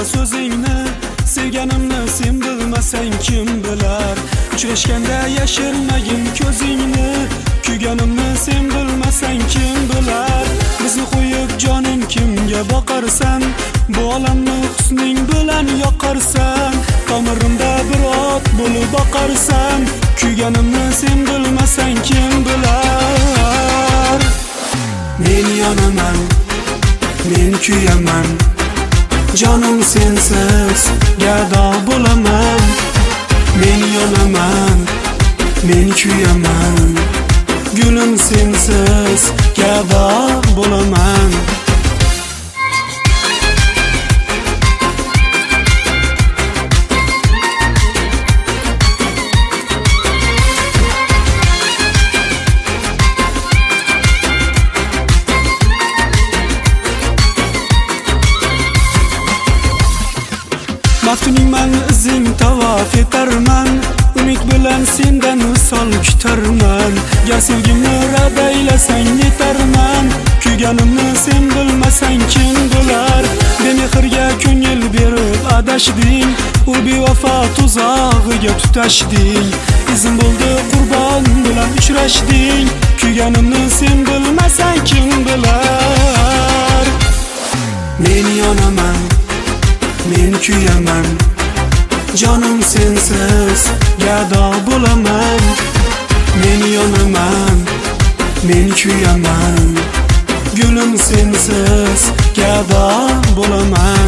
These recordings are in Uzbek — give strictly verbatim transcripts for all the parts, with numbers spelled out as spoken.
so'zingni, sevganimni sen bilmasang kim bilar. Uchrashganda yashirmagin ko'zingni, kuyganimni sen bilmasang kim bilar. Bizni qo'yib jonim kimga boqarsan, bu olamni husning bilan yoqarsan. Tomirimda bir ot bo'lib boqarsan, kuyganimni sen bilmasang kim bilar. Men yonaman, men kuyaman, jonim sensiz gado bo'laman. Men yonaman, men kuyaman, gulim sensiz gado bo'laman. Maftuningman, izing tavof etarman, umid bilan sendan misol kutarman. Gar sevgimni rad aylasang yetarman, kuyganimni sen bilmasang kim bilar. Bemehrga ko'ngil berib adashding, u bevafo tuzog'iga tutashding. Izim bo'ldi qurbon bilan uchrashding, kuyganimni sen bilmasang kim bilar. Men yonaman, men kuyaman, jonim sensiz gado bo'laman. Men yonaman, men kuyaman, gulim sensiz gado bo'laman.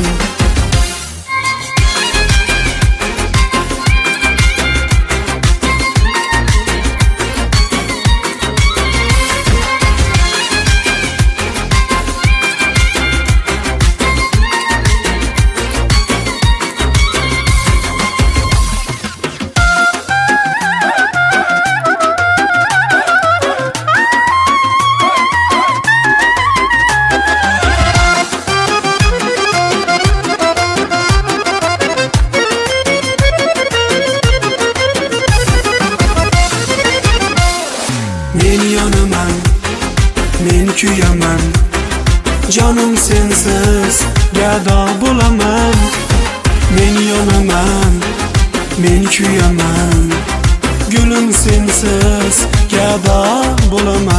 Men yonaman, men kuyaman, jonim sensiz gado bo'laman. Men yonaman, men kuyaman, gulim sensiz gado bo'laman.